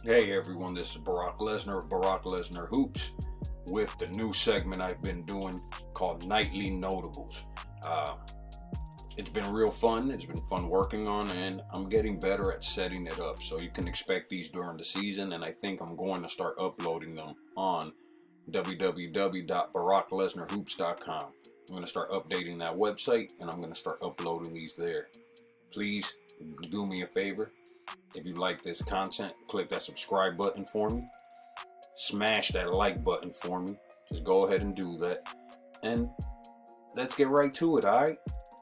Hey everyone, this is Brock Lesnar of Brock Lesnar Hoops with the new segment I've been doing called Nightly Notables. It's been real fun. It's been fun working on, and I'm getting better at setting it up. So you can expect these during the season, and I think I'm going to start uploading them on www.BrockLesnarHoops.com. I'm going to start updating that website, and I'm going to start uploading these there. Please do me a favor. If you like this content, click that subscribe button for me. Smash that like button for me. Just go ahead and do that. And let's get right to it, alright?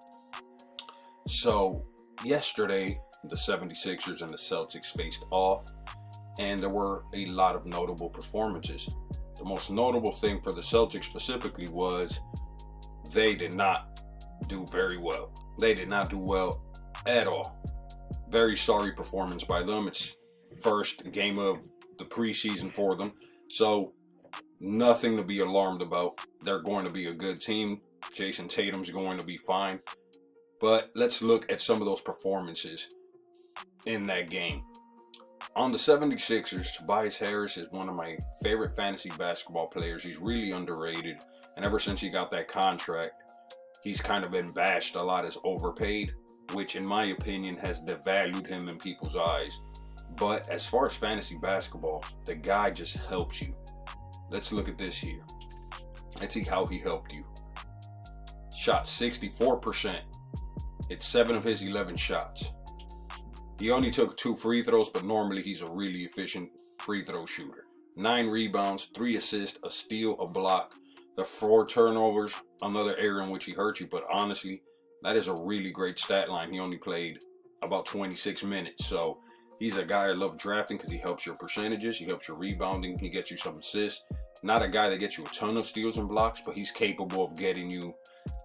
So, yesterday, the 76ers and the Celtics faced off, and there were a lot of notable performances. The most notable thing for the Celtics specifically was they did not do very well. They did not do well at all. Very sorry performance by them. It's first game of the preseason for them, so nothing to be alarmed about. They're going to be a good team. Jason Tatum's going to be fine. But let's look at some of those performances in that game. On the 76ers, Tobias Harris is one of my favorite fantasy basketball players. He's really underrated, and ever since he got that contract, he's kind of been bashed a lot as overpaid, which in my opinion has devalued him in people's eyes. But as far as fantasy basketball, the guy just helps you. Let's look at this here. Let's see how he helped you. Shot 64%. It's 7 of his 11 shots. He only took 2 free throws, but normally he's a really efficient free throw shooter. 9 rebounds, 3 assists, a steal, a block. The 4 turnovers, another area in which he hurt you, but honestly, that is a really great stat line. He only played about 26 minutes. So he's a guy I love drafting because he helps your percentages. He helps your rebounding. He gets you some assists. Not a guy that gets you a ton of steals and blocks, but he's capable of getting you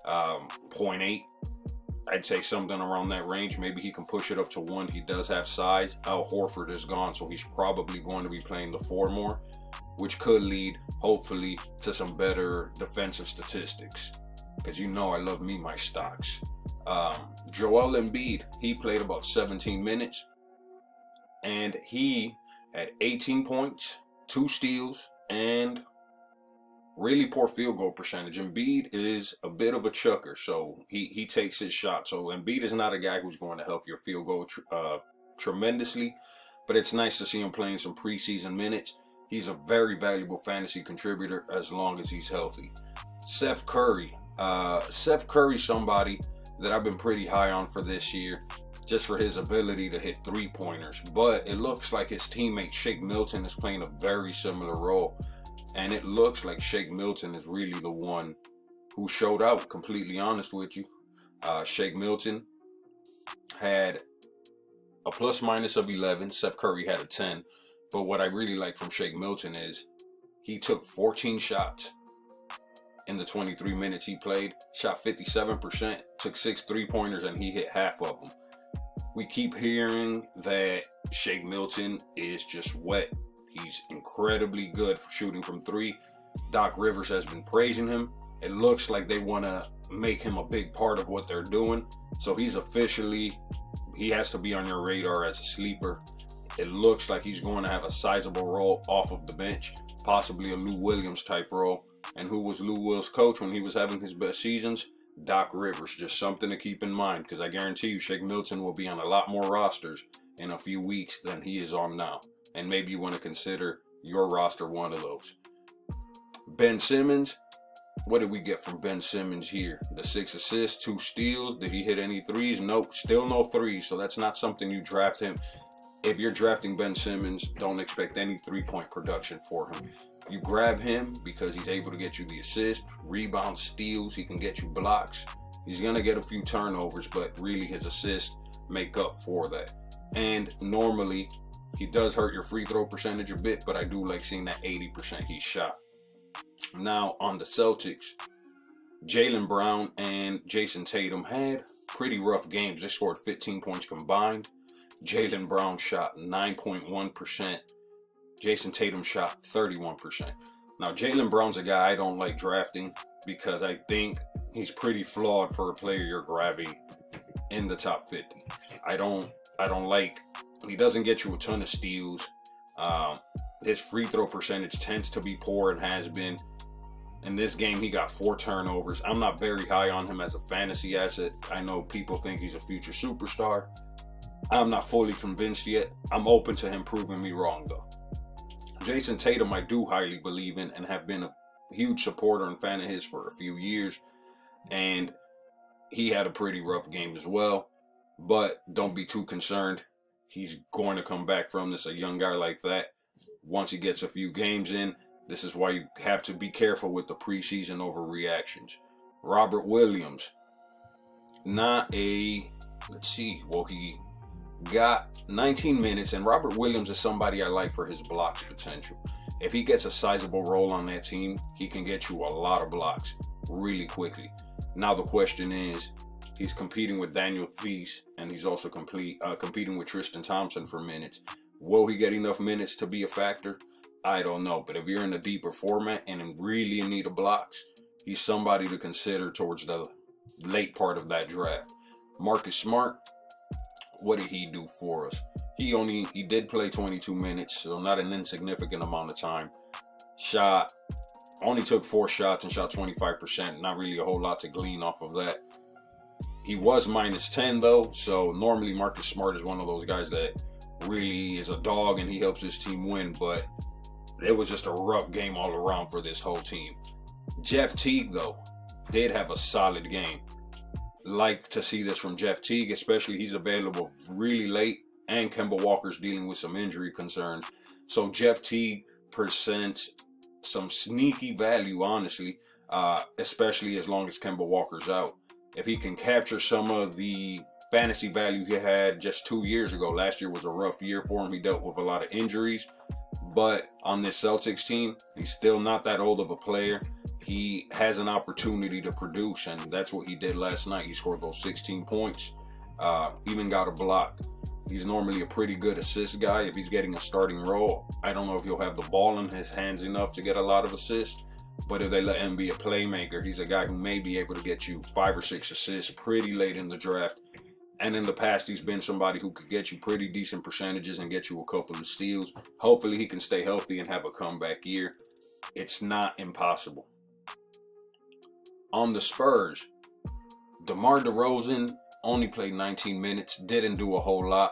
0.8. I'd say something around that range. Maybe he can push it up to 1. He does have size. Al Horford is gone, so he's probably going to be playing the 4 more, which could lead, hopefully, to some better defensive statistics. Because you know I love me my stocks. Joel Embiid, he played about 17 minutes. And he had 18 points, 2 steals, and really poor field goal percentage. Embiid is a bit of a chucker, so he takes his shot. So Embiid is not a guy who's going to help your field goal tremendously. But it's nice to see him playing some preseason minutes. He's a very valuable fantasy contributor as long as he's healthy. Seth Curry. Seth Curry's somebody that I've been pretty high on for this year, just for his ability to hit 3-pointers. But it looks like his teammate Shake Milton is playing a very similar role. And it looks like Shake Milton is really the one who showed out, completely honest with you. Shake Milton had a plus-minus of 11. Seth Curry had a 10. But what I really like from Shake Milton is he took 14 shots in the 23 minutes he played, shot 57%, took 6 3-pointers, and he hit half of them. We keep hearing that Shake Milton is just wet. He's incredibly good for shooting from 3. Doc Rivers has been praising him. It looks like they want to make him a big part of what they're doing. So he has to be on your radar as a sleeper. It looks like he's going to have a sizable role off of the bench, possibly a Lou Williams type role. And who was Lou Will's coach when he was having his best seasons? Doc Rivers. Just something to keep in mind, because I guarantee you Shake Milton will be on a lot more rosters in a few weeks than he is on now. And maybe you want to consider your roster one of those. Ben Simmons. What did we get from Ben Simmons here? The 6 assists, 2 steals. Did he hit any 3s? Nope. Still no 3s. So that's not something you draft him. If you're drafting Ben Simmons, don't expect any 3-point production for him. You grab him because he's able to get you the assist, rebounds, steals. He can get you blocks. He's going to get a few turnovers, but really his assists make up for that. And normally, he does hurt your free throw percentage a bit, but I do like seeing that 80% he shot. Now, on the Celtics, Jaylen Brown and Jason Tatum had pretty rough games. They scored 15 points combined. Jaylen Brown shot 9.1%. Jason Tatum shot 31%. Now, Jaylen Brown's a guy I don't like drafting because I think he's pretty flawed for a player you're grabbing in the top 50. I don't like, he doesn't get you a ton of steals. His free throw percentage tends to be poor and has been. In this game, he got 4 turnovers. I'm not very high on him as a fantasy asset. I know people think he's a future superstar. I'm not fully convinced yet. I'm open to him proving me wrong, though. Jason Tatum, I do highly believe in and have been a huge supporter and fan of his for a few years. And he had a pretty rough game as well. But don't be too concerned. He's going to come back from this, a young guy like that. Once he gets a few games in, this is why you have to be careful with the preseason overreactions. Robert Williams, not a, let's see, well, he got 19 minutes, and Robert Williams is somebody I like for his blocks potential. If he gets a sizable role on that team, he can get you a lot of blocks really quickly. Now the question is, he's competing with Daniel Theis, and he's also competing with Tristan Thompson for minutes. Will he get enough minutes to be a factor? I don't know. But if you're in a deeper format and really in need of blocks, he's somebody to consider towards the late part of that draft. Marcus Smart, what did he do for us? He did play 22 minutes, so not an insignificant amount of time. Only took 4 shots and shot 25%. Not really a whole lot to glean off of that. He was -10 though, so normally Marcus Smart is one of those guys that really is a dog and he helps his team win, but it was just a rough game all around for this whole team. Jeff Teague, though, did have a solid game. Like to see this from Jeff Teague, especially he's available really late, and Kemba Walker's dealing with some injury concerns. So Jeff Teague presents some sneaky value, honestly, especially as long as Kemba Walker's out. If he can capture some of the fantasy value he had just 2 years ago. Last year was a rough year for him. He dealt with a lot of injuries. But on this Celtics team, he's still not that old of a player. He has an opportunity to produce, and that's what he did last night. He scored those 16 points, even got a block. He's normally a pretty good assist guy if he's getting a starting role. I don't know if he'll have the ball in his hands enough to get a lot of assists, but if they let him be a playmaker, he's a guy who may be able to get you 5 or 6 assists pretty late in the draft. And in the past, he's been somebody who could get you pretty decent percentages and get you a couple of steals. Hopefully, he can stay healthy and have a comeback year. It's not impossible. On the Spurs, DeMar DeRozan only played 19 minutes, didn't do a whole lot.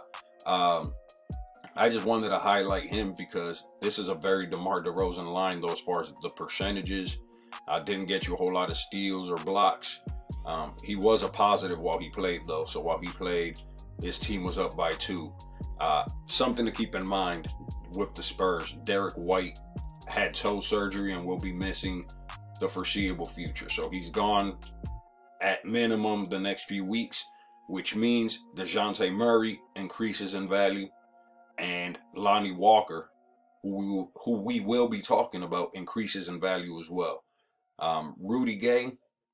I just wanted to highlight him because this is a very DeMar DeRozan line, though, as far as the percentages. Didn't get you a whole lot of steals or blocks. He was a positive while he played, though. So while he played, his team was up by 2. Something to keep in mind with the Spurs, Derek White had toe surgery and will be missing the foreseeable future. So he's gone at minimum the next few weeks, which means DeJounte Murray increases in value, and Lonnie Walker, who we will be talking about, increases in value as well. Rudy Gay,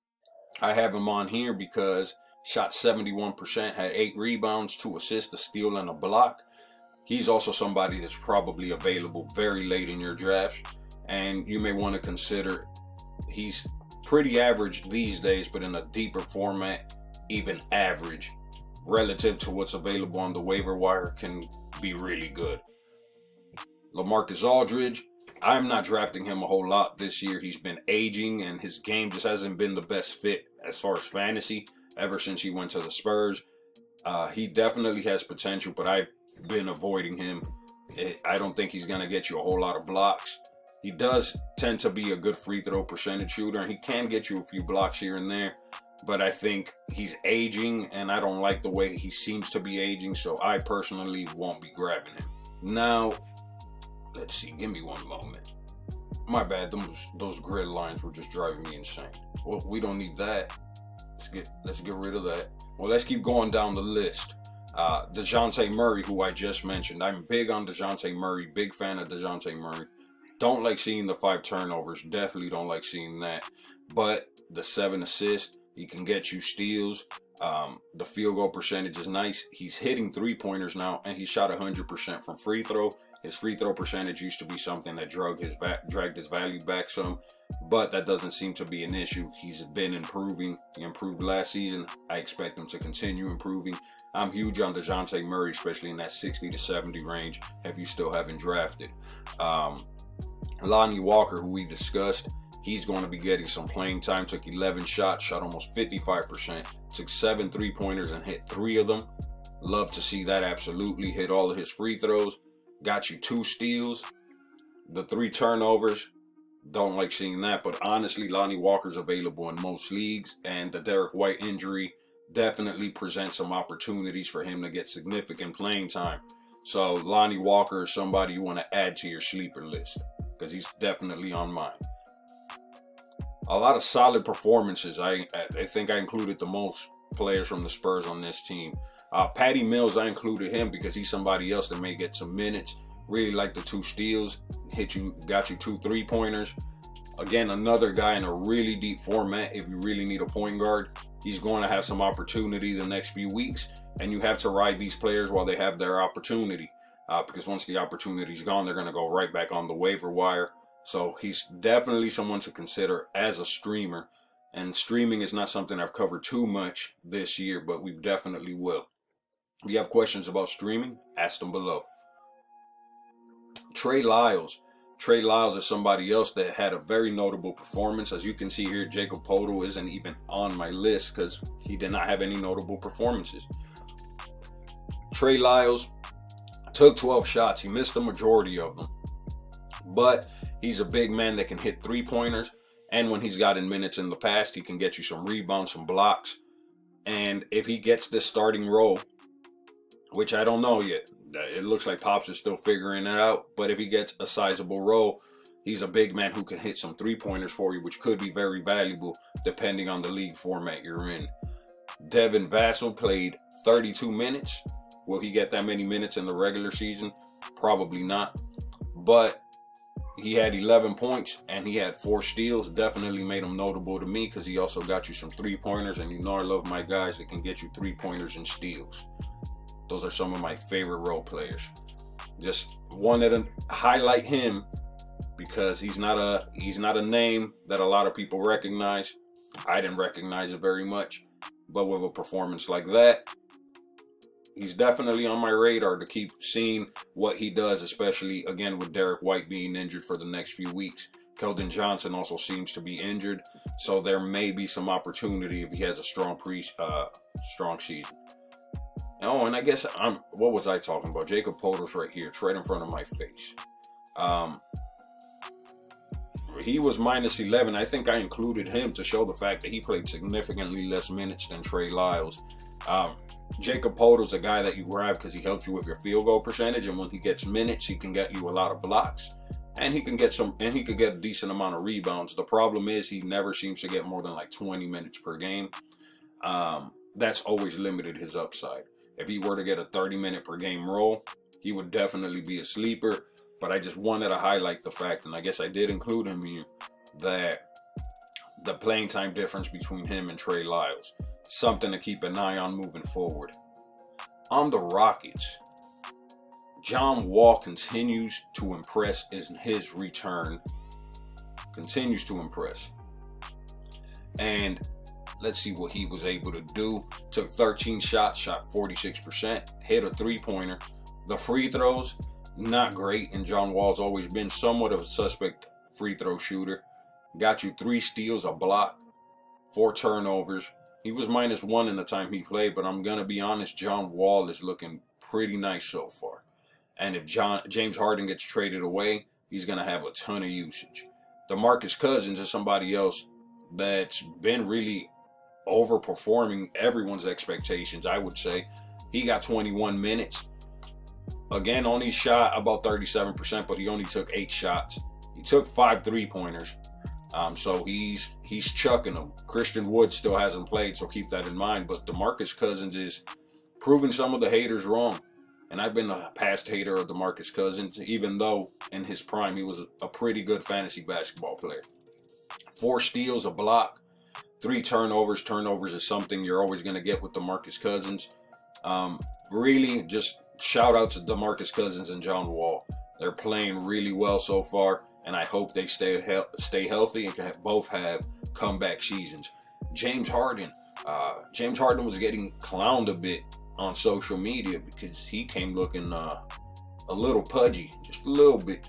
I have him on here because shot 71%, had 8 rebounds, 2 assists, a steal, and a block. He's also somebody that's probably available very late in your draft, and you may want to consider. He's pretty average these days, but in a deeper format, even average relative to what's available on the waiver wire can be really good. LaMarcus Aldridge, I'm not drafting him a whole lot this year. He's been aging, and his game just hasn't been the best fit as far as fantasy ever since he went to the Spurs. He definitely has potential, but I've been avoiding him. I don't think he's going to get you a whole lot of blocks. He does tend to be a good free throw percentage shooter, and he can get you a few blocks here and there. But I think he's aging, and I don't like the way he seems to be aging, so I personally won't be grabbing him. Now, let's see. Give me one moment. My bad. Those grid lines were just driving me insane. Well, we don't need that. Let's get rid of that. Well, let's keep going down the list. DeJounte Murray, who I just mentioned. I'm big on DeJounte Murray. Big fan of DeJounte Murray. Don't like seeing the 5 turnovers. Definitely don't like seeing that. But the 7 assists, he can get you steals. The field goal percentage is nice. He's hitting 3-pointers now, and he shot 100% from free throw. His free throw percentage used to be something that dragged his value back some, but that doesn't seem to be an issue. He's been improving. He improved last season. I expect him to continue improving. I'm huge on DeJounte Murray, especially in that 60 to 70 range, if you still haven't drafted. Lonnie Walker, who we discussed, he's going to be getting some playing time. Took 11 shots, shot almost 55%. Took 7 3-pointers and hit 3 of them. Love to see that, absolutely. Hit all of his free throws. Got you 2 steals. The 3 turnovers. Don't like seeing that. But honestly, Lonnie Walker's available in most leagues. And the Derek White injury definitely presents some opportunities for him to get significant playing time. So Lonnie Walker is somebody you want to add to your sleeper list, because he's definitely on mine. A lot of solid performances. I think I included the most players from the Spurs on this team. Patty Mills, I included him because he's somebody else that may get some minutes. Really like the 2 steals. Got you 2 3-pointers. Again, another guy in a really deep format. If you really need a point guard, he's going to have some opportunity the next few weeks, and you have to ride these players while they have their opportunity, because once the opportunity's gone, they're going to go right back on the waiver wire. So he's definitely someone to consider as a streamer, and streaming is not something I've covered too much this year, but we definitely will. If you have questions about streaming, ask them below. Trey Lyles. Trey Lyles is somebody else that had a very notable performance. As you can see here, Jacob Poeltl isn't even on my list because he did not have any notable performances. Trey Lyles took 12 shots. He missed the majority of them. But he's a big man that can hit 3-pointers. And when he's gotten minutes in the past, he can get you some rebounds, some blocks. And if he gets this starting role, which I don't know yet. It looks like Pops is still figuring it out. But if he gets a sizable role, he's a big man who can hit some 3-pointers for you, which could be very valuable depending on the league format you're in. Devin Vassell played 32 minutes. Will he get that many minutes in the regular season? Probably not. But he had 11 points and he had 4 steals. Definitely made him notable to me because he also got you some 3-pointers. And you know I love my guys that can get you 3-pointers and steals. Those are some of my favorite role players. Just wanted to highlight him because he's not a name that a lot of people recognize. I didn't recognize it very much, but with a performance like that, he's definitely on my radar to keep seeing what he does, especially again with Derek White being injured for the next few weeks. Keldon Johnson also seems to be injured, so there may be some opportunity if he has a strong season. Oh, and I guess what was I talking about? Jacob Poeltl's right here. It's right in front of my face. He was minus 11. I think I included him to show the fact that he played significantly less minutes than Trey Lyles. Jacob Poeltl's a guy that you grab because he helps you with your field goal percentage, and when he gets minutes, he can get you a lot of blocks, and he can get a decent amount of rebounds. The problem is he never seems to get more than like 20 minutes per game. That's always limited his upside. If he were to get a 30-minute per game role, he would definitely be a sleeper. But I just wanted to highlight the fact, and I guess I did include him here, that the playing time difference between him and Trey Lyles, something to keep an eye on moving forward. On the Rockets, John Wall continues to impress in his return. Continues to impress. And let's see what he was able to do. Took 13 shots, shot 46%, hit a 3-pointer. The free throws, not great, and John Wall's always been somewhat of a suspect free throw shooter. Got you 3 steals, a block, 4 turnovers. He was -1 in the time he played, but I'm going to be honest, John Wall is looking pretty nice so far. And if James Harden gets traded away, he's going to have a ton of usage. DeMarcus Cousins is somebody else that's been really overperforming everyone's expectations, I would say. He got 21 minutes. Again, only shot about 37%, but he only took 8 shots. He took 5 3-pointers. So he's chucking them. Christian Wood still hasn't played, so keep that in mind. But DeMarcus Cousins is proving some of the haters wrong. And I've been a past hater of DeMarcus Cousins, even though in his prime he was a pretty good fantasy basketball player. 4 steals, a block, 3 turnovers. Turnovers is something you're always going to get with DeMarcus Cousins. Really, just shout out to DeMarcus Cousins and John Wall. They're playing really well so far, and I hope they stay healthy and can both have comeback seasons. James Harden was getting clowned a bit on social media because he came looking a little pudgy, just a little bit.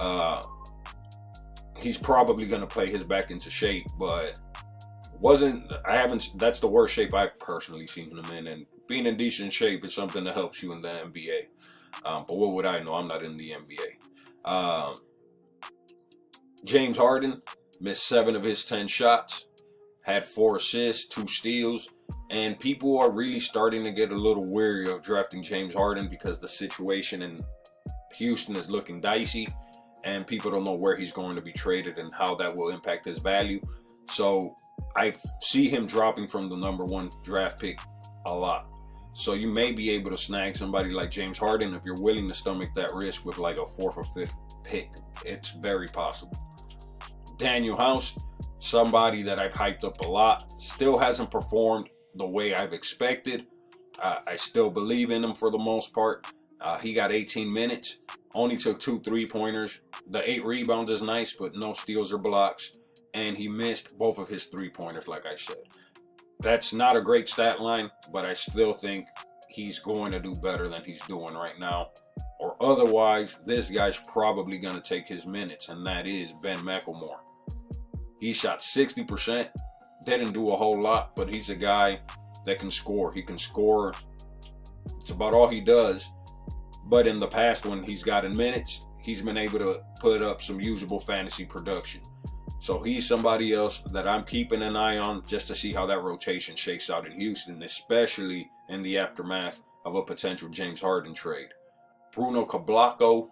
He's probably going to play his back into shape, but that's the worst shape I've personally seen him in, and being in decent shape is something that helps you in the NBA. But what would I know? I'm not in the NBA. James Harden missed 7 of his 10 shots, had 4 assists, 2 steals, and people are really starting to get a little weary of drafting James Harden because the situation in Houston is looking dicey, and people don't know where he's going to be traded and how that will impact his value. So I see him dropping from the #1 draft pick a lot. So you may be able to snag somebody like James Harden if you're willing to stomach that risk with like a 4th or 5th pick. It's very possible. Danuel House, somebody that I've hyped up a lot, still hasn't performed the way I've expected. I still believe in him for the most part. He got 18 minutes, only took 2 3-pointers. The 8 rebounds is nice, but no steals or blocks. And he missed both of his 3-pointers, like I said. That's not a great stat line, but I still think he's going to do better than he's doing right now. Or otherwise, this guy's probably going to take his minutes, and that is Ben McLemore. He shot 60%, didn't do a whole lot, but he's a guy that can score. He can score. It's about all he does. But in the past, when he's gotten minutes, he's been able to put up some usable fantasy production. So he's somebody else that I'm keeping an eye on just to see how that rotation shakes out in Houston, especially in the aftermath of a potential James Harden trade. Bruno Caboclo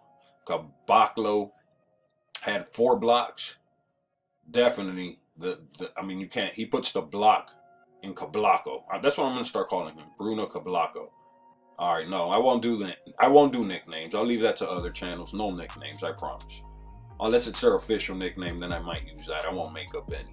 had 4 blocks. Definitely, you can't. He puts the block in Caboclo. That's what I'm gonna start calling him, Bruno Caboclo. All right, no, I won't do nicknames. I'll leave that to other channels. No nicknames, I promise. Unless it's their official nickname, then I might use that. I won't make up any.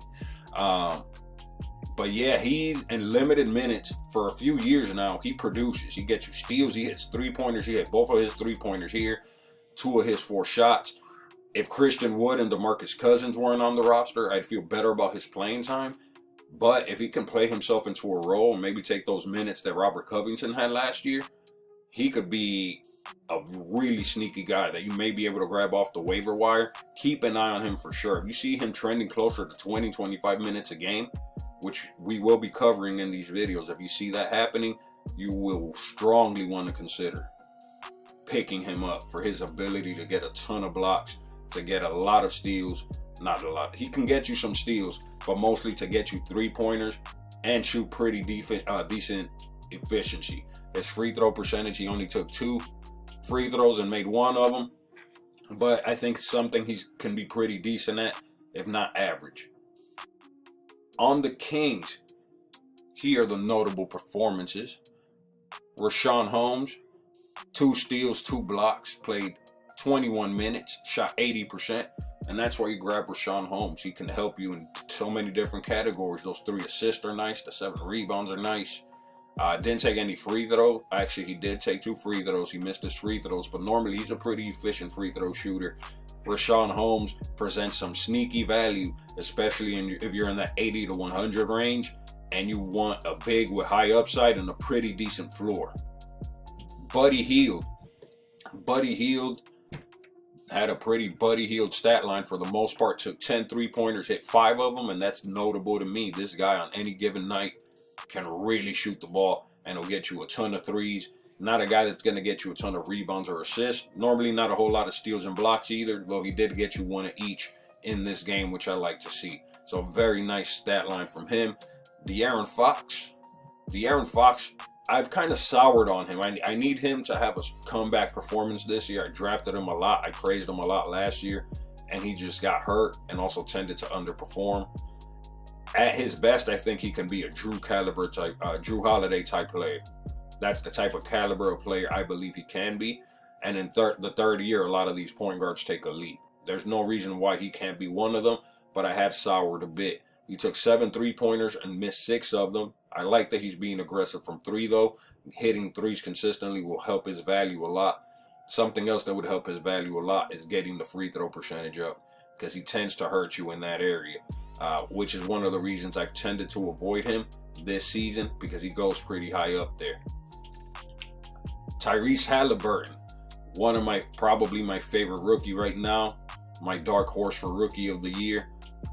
But yeah, he's in limited minutes for a few years now. He produces. He gets you steals. He hits 3-pointers. He hit both of his 3-pointers here. 2 of his 4 shots. If Christian Wood and DeMarcus Cousins weren't on the roster, I'd feel better about his playing time. But if he can play himself into a role and maybe take those minutes that Robert Covington had last year, he could be a really sneaky guy that you may be able to grab off the waiver wire. Keep an eye on him for sure. If you see him trending closer to 20, 25 minutes a game, which we will be covering in these videos, if you see that happening, you will strongly want to consider picking him up for his ability to get a ton of blocks, to get a lot of steals. Not a lot. He can get you some steals, but mostly to get you 3-pointers and shoot pretty decent efficiency. His free throw percentage, he only took 2 free throws and made 1 of them. But I think something he can be pretty decent at, if not average. On the Kings, here are the notable performances. Richaun Holmes, 2 steals, 2 blocks, played 21 minutes, shot 80%. And that's why you grab Richaun Holmes. He can help you in so many different categories. Those 3 assists are nice. The 7 rebounds are nice. Didn't take any free throws. Actually, he did take 2 free throws. He missed his free throws, but normally he's a pretty efficient free throw shooter. Richaun Holmes presents some sneaky value, especially if you're in that 80 to 100 range and you want a big with high upside and a pretty decent floor. Buddy Hield had a pretty Buddy Hield stat line for the most part. Took 10 3-pointers, hit 5 of them, and that's notable to me. This guy on any given night can really shoot the ball, and he'll get you a ton of threes. Not a guy that's going to get you a ton of rebounds or assists. Normally not a whole lot of steals and blocks either, though he did get you 1 of each in this game, which I like to see. So very nice stat line from him. De'Aaron Fox, I've kind of soured on him. I need him to have a comeback performance this year. I drafted him a lot. I praised him a lot last year, and he just got hurt and also tended to underperform. At his best, I think he can be a Drew Holiday type player. That's the type of caliber of player I believe he can be. And in the third year, a lot of these point guards take a leap. There's no reason why he can't be one of them, but I have soured a bit. He took 7 3-pointers and missed 6 of them. I like that he's being aggressive from 3, though. Hitting 3s consistently will help his value a lot. Something else that would help his value a lot is getting the free throw percentage up, because he tends to hurt you in that area, which is one of the reasons I've tended to avoid him this season, because he goes pretty high up there. Tyrese Halliburton, one of probably my favorite rookie right now, my dark horse for rookie of the year.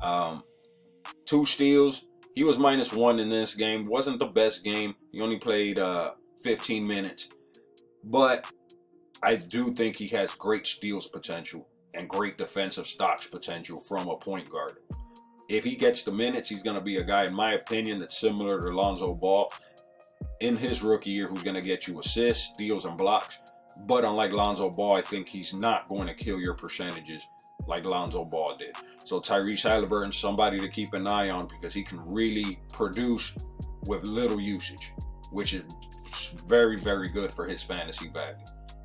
2 steals. He was -1 in this game. Wasn't the best game. He only played 15 minutes. But I do think he has great steals potential and great defensive stocks potential from a point guard. If he gets the minutes, he's going to be a guy, in my opinion, that's similar to Lonzo Ball in his rookie year, who's going to get you assists, steals, and blocks. But unlike Lonzo Ball, I think he's not going to kill your percentages like Lonzo Ball did. So Tyrese Halliburton, somebody to keep an eye on, because he can really produce with little usage, which is very, very good for his fantasy value.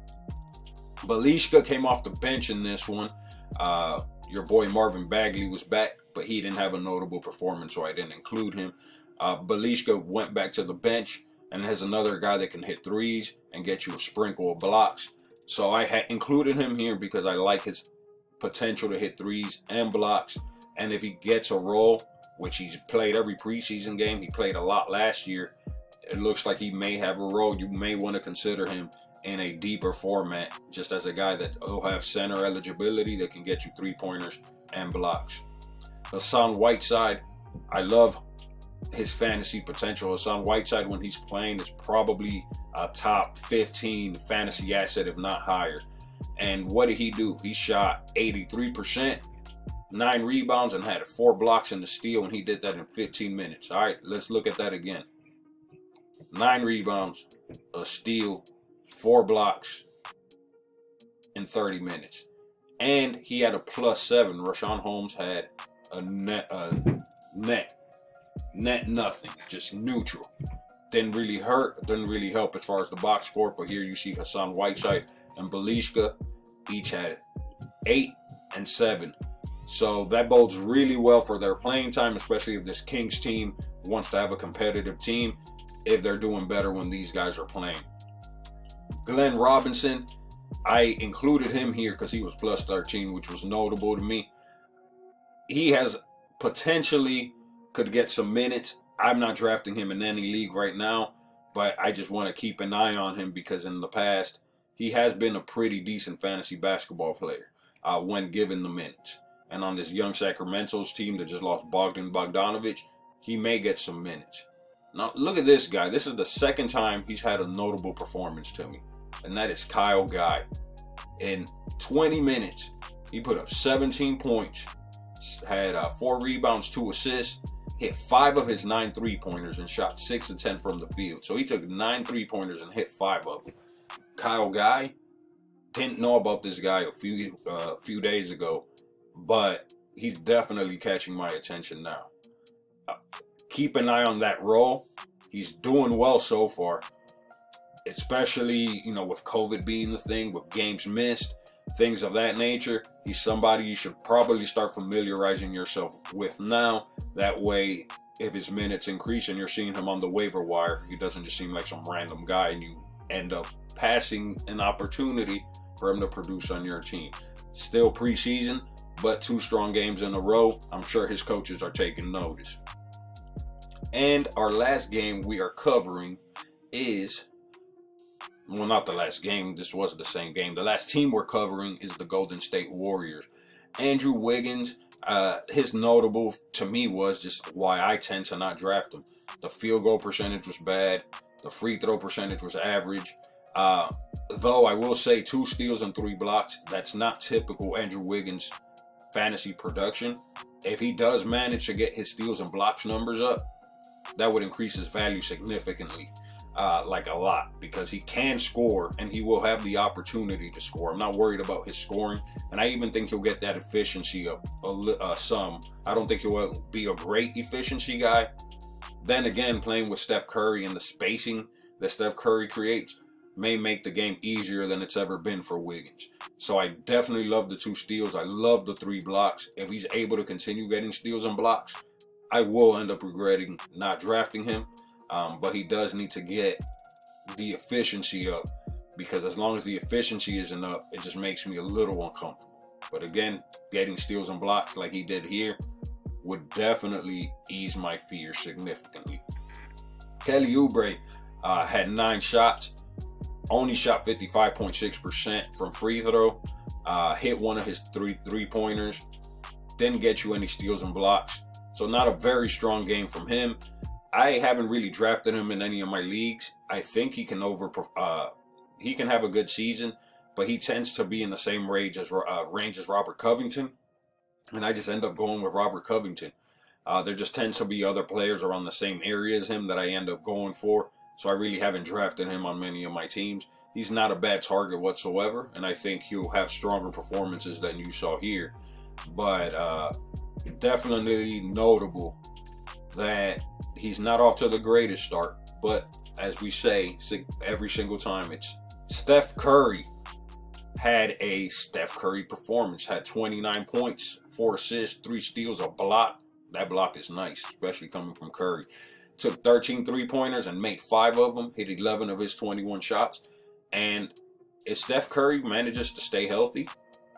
Balishka came off the bench in this one. Your boy Marvin Bagley was back, but he didn't have a notable performance, so I didn't include him. Balishka went back to the bench and has another guy that can hit threes and get you a sprinkle of blocks. So I had included him here because I like his potential to hit threes and blocks. And if he gets a role, which he's played every preseason game, he played a lot last year, it looks like he may have a role. You may want to consider him in a deeper format, just as a guy that will have center eligibility that can get you 3-pointers and blocks. Hassan Whiteside, I love his fantasy potential. Hassan Whiteside, when he's playing, is probably a top 15 fantasy asset, if not higher. And what did he do? He shot 83%, 9 rebounds, and had 4 blocks and a steal, and he did that in 15 minutes. All right, let's look at that again. 9 rebounds, a steal, 4 blocks in 30 minutes. And he had a +7. Rashawn Holmes had a net nothing, just neutral. Didn't really hurt, didn't really help as far as the box score, but here you see Hassan Whiteside and Balishka each had 8 and 7. So that bodes really well for their playing time, especially if this Kings team wants to have a competitive team, if they're doing better when these guys are playing. Glenn Robinson, I included him here because he was +13, which was notable to me. He has potentially could get some minutes. I'm not drafting him in any league right now, but I just want to keep an eye on him because in the past, he has been a pretty decent fantasy basketball player when given the minutes. And on this young Sacramento's team that just lost Bogdan Bogdanovic, he may get some minutes. Now, look at this guy. This is the second time he's had a notable performance to me, and that is Kyle Guy. In 20 minutes, he put up 17 points, had 4 rebounds, 2 assists, hit 5 of his 9 3-pointers, and shot 6 of 10 from the field. So he took 9 3-pointers and hit 5 of them. Kyle Guy, didn't know about this guy a few days ago, but he's definitely catching my attention now. Keep an eye on that role. He's doing well so far, especially, with COVID being the thing, with games missed, things of that nature. He's somebody you should probably start familiarizing yourself with now. That way, if his minutes increase and you're seeing him on the waiver wire, he doesn't just seem like some random guy and you end up passing an opportunity for him to produce on your team. Still preseason, but 2 strong games in a row. I'm sure his coaches are taking notice. And our last game we are covering is, well, not the last game. This was the same game. The last team we're covering is the Golden State Warriors. Andrew Wiggins, his notable to me was just why I tend to not draft him. The field goal percentage was bad. The free throw percentage was average. Though I will say 2 steals and 3 blocks, that's not typical Andrew Wiggins fantasy production. If he does manage to get his steals and blocks numbers up, that would increase his value significantly, like a lot, because he can score and he will have the opportunity to score. I'm not worried about his scoring, and I even think he'll get that efficiency up some. I don't think he'll be a great efficiency guy. Then again, playing with Steph Curry and the spacing that Steph Curry creates may make the game easier than it's ever been for Wiggins. So I definitely love the 2 steals. I love the 3 blocks. If he's able to continue getting steals and blocks, I will end up regretting not drafting him, but he does need to get the efficiency up because as long as the efficiency isn't up, it just makes me a little uncomfortable. But again, getting steals and blocks like he did here would definitely ease my fears significantly. Kelly Oubre had 9 shots, only shot 55.6% from free throw, hit one of his three-pointers, didn't get you any steals and blocks. So not a very strong game from him. I haven't really drafted him in any of my leagues. I think he can have a good season, but he tends to be in the same range as Robert Covington, and I just end up going with Robert Covington. There just tends to be other players around the same area as him that I end up going for, so I really haven't drafted him on many of my teams. He's not a bad target whatsoever, and I think he'll have stronger performances than you saw here. But definitely notable that he's not off to the greatest start. But as we say every single time, it's Steph Curry had a Steph Curry performance. Had 29 points, 4 assists, 3 steals, a block. That block is nice, especially coming from Curry. Took 13 three-pointers and made 5 of them. Hit 11 of his 21 shots. And if Steph Curry manages to stay healthy,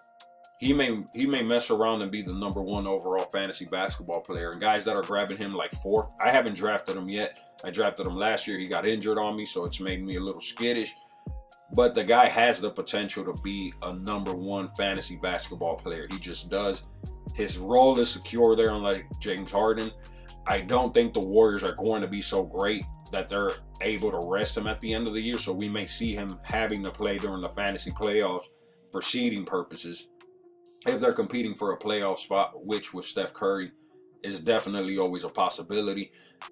he may mess around and be the #1 overall fantasy basketball player. And guys that are grabbing him like 4th, I haven't drafted him yet. I drafted him last year. He got injured on me, so it's made me a little skittish. But the guy has the potential to be a #1 fantasy basketball player. He just does. His role is secure there, unlike James Harden. I don't think the Warriors are going to be so great that they're able to rest him at the end of the year. So we may see him having to play during the fantasy playoffs for seeding purposes, if they're competing for a playoff spot, which with Steph Curry is definitely always a possibility.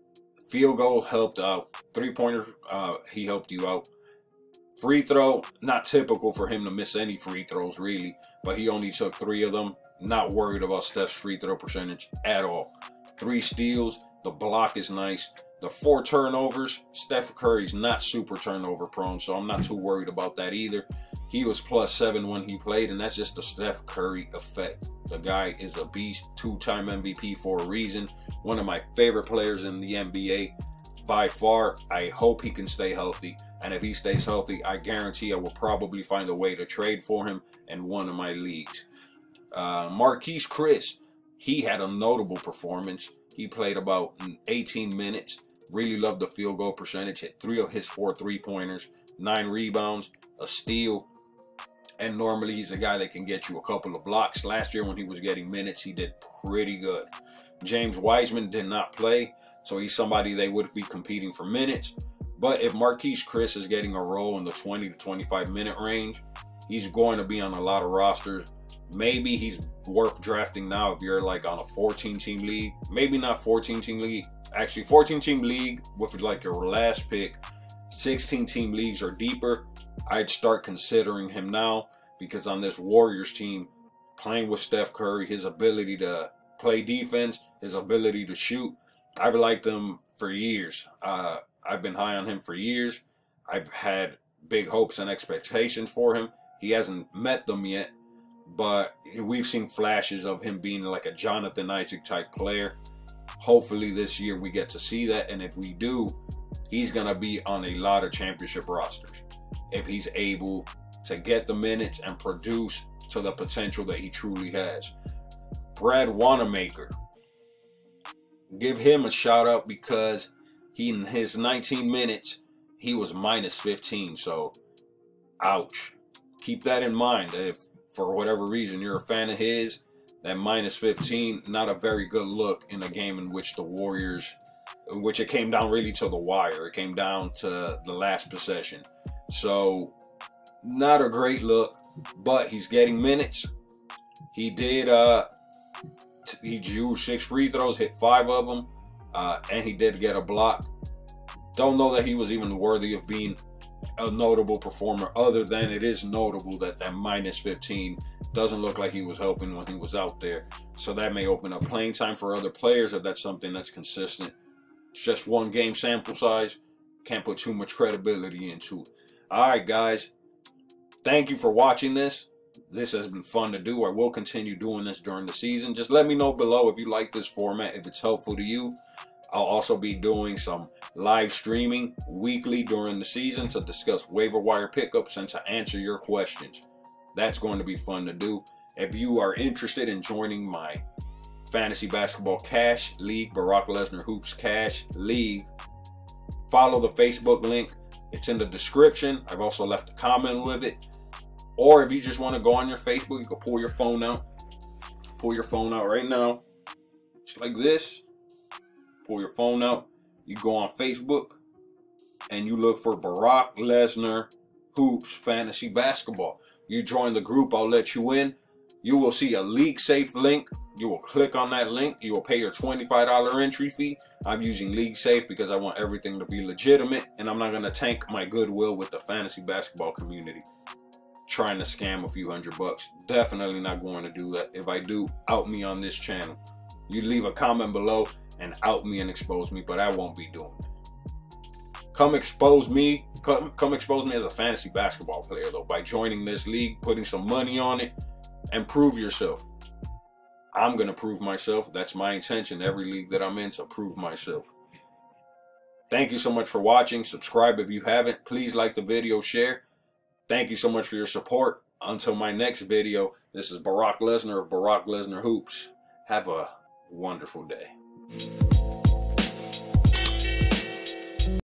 Field goal helped out. 3-pointer, he helped you out. Free throw, not typical for him to miss any free throws really, but he only took 3 of them. Not worried about Steph's free throw percentage at all. 3 steals, the block is nice. The 4 turnovers, Steph Curry's not super turnover prone, so I'm not too worried about that either. He was +7 when he played, and that's just the Steph Curry effect. The guy is a beast, 2-time MVP for a reason. One of my favorite players in the NBA by far. I hope he can stay healthy, and if he stays healthy, I guarantee I will probably find a way to trade for him in one of my leagues. Marquise Chriss, he had a notable performance. He played about 18 minutes. Really loved the field goal percentage. Hit 3 of his 4 3-pointers, 9 rebounds, a steal. And normally he's a guy that can get you a couple of blocks. Last year when he was getting minutes, he did pretty good. James Wiseman did not play, so he's somebody they would be competing for minutes. But if Marquise Chriss is getting a role in the 20 to 25 minute range, he's going to be on a lot of rosters. Maybe he's worth drafting now if you're like on a 14-team league. Maybe not 14-team league. Actually, 14-team league with like your last pick. 16-team leagues or deeper, I'd start considering him now, because on this Warriors team, playing with Steph Curry, his ability to play defense, his ability to shoot, I've liked him for years. I've been high on him for years. I've had big hopes and expectations for him. He hasn't met them yet, but we've seen flashes of him being like a Jonathan Isaac type player. Hopefully this year we get to see that, and if we do, he's going to be on a lot of championship rosters if he's able to get the minutes and produce to the potential that he truly has. Brad Wanamaker, give him a shout out, because he, in his 19 minutes, he was -15, so ouch. Keep that in mind. If for whatever reason you're a fan of his, that -15, not a very good look in a game in which the Warriors, in which it came down really to the wire. It came down to the last possession. So not a great look, but he's getting minutes. He did, he drew 6 free throws, hit 5 of them, and he did get a block. Don't know that he was even worthy of being a notable performer, other than it is notable that that -15 doesn't look like he was helping when he was out there. So that may open up playing time for other players if that's something that's consistent. It's just 1 game sample size. Can't put too much credibility into it. All right, guys. Thank you for watching this. This has been fun to do. I will continue doing this during the season. Just let me know below if you like this format, if it's helpful to you. I'll also be doing some live streaming weekly during the season to discuss waiver wire pickups and to answer your questions. That's going to be fun to do. If you are interested in joining my Fantasy Basketball Cash League, Brock Lesnar Hoops Cash League, follow the Facebook link. It's in the description. I've also left a comment with it. Or if you just want to go on your Facebook, you can pull your phone out. Pull your phone out right now. Just like this. Pull your phone out. You go on Facebook and you look for Brock Lesnar Hoops Fantasy Basketball. You join the group, I'll let you in. You will see a League Safe link. You will click on that link. You will pay your $25 entry fee. I'm using League Safe because I want everything to be legitimate, and I'm not going to tank my goodwill with the fantasy basketball community trying to scam a few $100. Definitely not going to do that. If I do, out me on this channel. You leave a comment below and out me and expose me, but I won't be doing that. Come expose me. Come expose me as a fantasy basketball player, though, by joining this league, putting some money on it, and prove yourself. I'm going to prove myself. That's my intention, every league that I'm in, to prove myself. Thank you so much for watching. Subscribe if you haven't. Please like the video, share. Thank you so much for your support. Until my next video, this is Brock Lesnar of Brock Lesnar Hoops. Have a wonderful day.